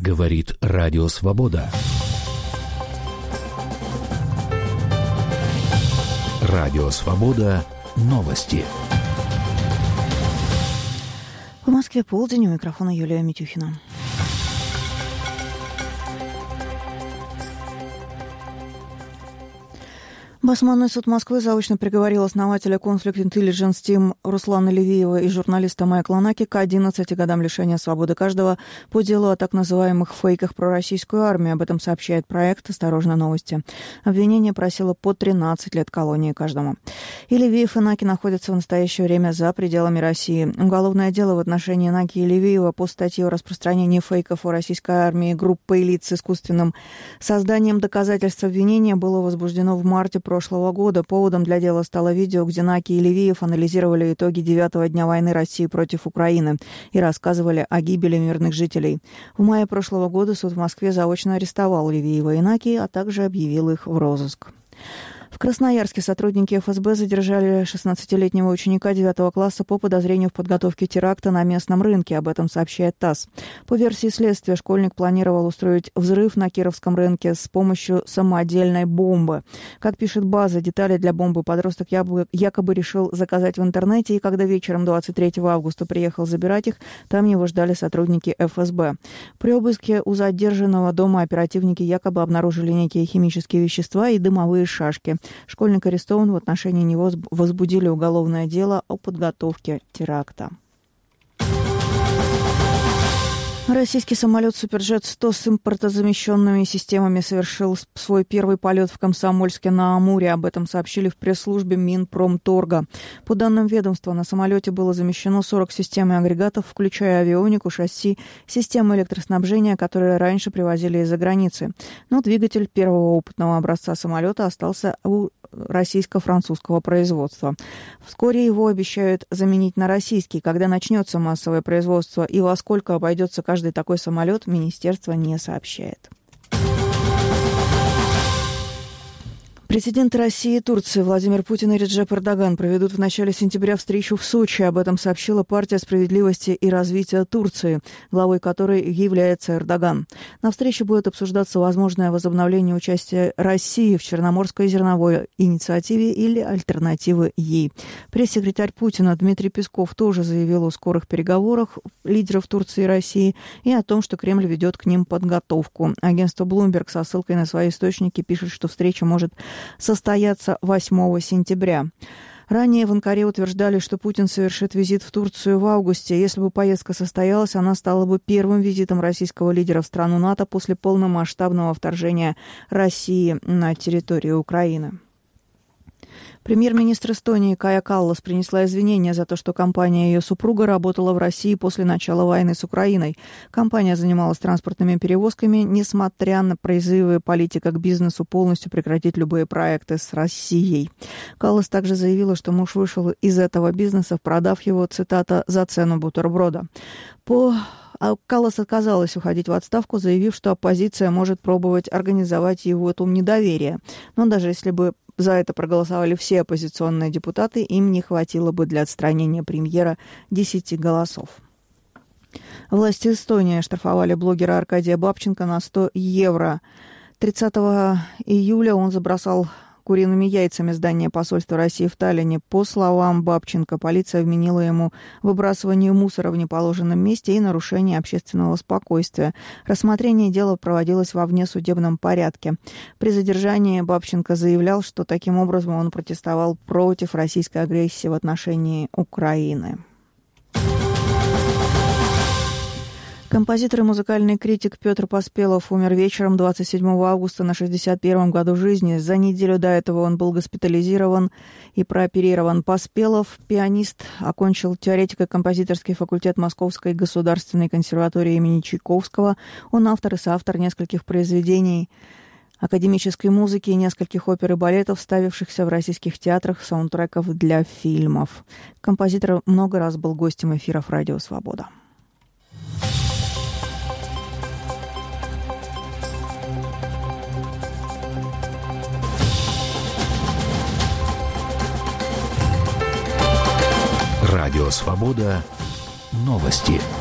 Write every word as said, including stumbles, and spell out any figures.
Говорит Радио Свобода. Радио Свобода. Новости. В Москве полдень, у микрофона Юлия Митюхина. Басманный суд Москвы заочно приговорил основателя Conflict Intelligence Team Руслана Левиева и журналиста Майкла Наки к одиннадцати годам лишения свободы каждого по делу о так называемых фейках про российскую армию. Об этом сообщает проект «Осторожно, новости». Обвинение просило по тринадцать лет колонии каждому. И Левиев, и Наки находятся в настоящее время за пределами России. Уголовное дело в отношении Наки и Левиева по статье о распространении фейков о российской армии группой лиц с искусственным созданием доказательств обвинения было возбуждено в марте прошлого года. Поводом для дела стало видео, где Наки и Левиев анализировали итоги девятого дня войны России против Украины и рассказывали о гибели мирных жителей. В мае прошлого года суд в Москве заочно арестовал Левиева и Наки, а также объявил их в розыск. В Красноярске сотрудники эф эс бэ задержали шестнадцатилетнего ученика девятого класса по подозрению в подготовке теракта на местном рынке. Об этом сообщает ТАСС. По версии следствия, школьник планировал устроить взрыв на Кировском рынке с помощью самодельной бомбы. Как пишет «База», детали для бомбы подросток якобы решил заказать в интернете, и когда вечером двадцать третьего августа приехал забирать их, там его ждали сотрудники эф эс бэ. При обыске у задержанного дома оперативники якобы обнаружили некие химические вещества и дымовые шашки. Школьник арестован, в отношении него возбудили уголовное дело о подготовке теракта. Российский самолет «Суперджет сто» с импортозамещенными системами совершил свой первый полет в Комсомольске-на-Амуре. Об этом сообщили в пресс-службе Минпромторга. По данным ведомства, на самолете было замещено сорок систем и агрегатов, включая авионику, шасси, системы электроснабжения, которые раньше привозили из-за границы. Но двигатель первого опытного образца самолета остался у российско-французского производства. Вскоре его обещают заменить на российский. Когда начнется массовое производство и во сколько обойдется каждый такой самолет, министерство не сообщает. Президенты России и Турции Владимир Путин и Реджеп Эрдоган проведут в начале сентября встречу в Сочи. Об этом сообщила партия справедливости и развития Турции, главой которой является Эрдоган. На встрече будет обсуждаться возможное возобновление участия России в Черноморской зерновой инициативе или альтернативы ей. Пресс-секретарь Путина Дмитрий Песков тоже заявил о скорых переговорах лидеров Турции и России и о том, что Кремль ведет к ним подготовку. Агентство Bloomberg со ссылкой на свои источники пишет, что встреча может состояться восьмого сентября. Ранее в Анкаре утверждали, что Путин совершит визит в Турцию в августе. Если бы поездка состоялась, она стала бы первым визитом российского лидера в страну НАТО после полномасштабного вторжения России на территорию Украины. Премьер-министр Эстонии Кая Каллас принесла извинения за то, что компания ее супруга работала в России после начала войны с Украиной. Компания занималась транспортными перевозками, несмотря на призывы политика к бизнесу полностью прекратить любые проекты с Россией. Каллас также заявила, что муж вышел из этого бизнеса, продав его, цитата, «за цену бутерброда». По Каллас отказалась уходить в отставку, заявив, что оппозиция может пробовать организовать его это недоверие. Но даже если бы за это проголосовали все оппозиционные депутаты, им не хватило бы для отстранения премьера десяти голосов. Власти Эстонии оштрафовали блогера Аркадия Бабченко на сто евро. тридцатого июля он забросал куриными яйцами здание посольства России в Таллине. По словам Бабченко, полиция вменила ему выбрасывание мусора в неположенном месте и нарушение общественного спокойствия. Рассмотрение дела проводилось во внесудебном порядке. При задержании Бабченко заявлял, что таким образом он протестовал против российской агрессии в отношении Украины. Композитор и музыкальный критик Петр Поспелов умер вечером двадцать седьмого августа на шестьдесят первом году жизни. За неделю до этого он был госпитализирован и прооперирован. Поспелов, пианист, окончил теоретико-композиторский факультет Московской государственной консерватории имени Чайковского. Он автор и соавтор нескольких произведений академической музыки и нескольких опер и балетов, ставившихся в российских театрах, саундтреков для фильмов. Композитор много раз был гостем эфиров «Радио Свобода». Радио Свобода. Новости.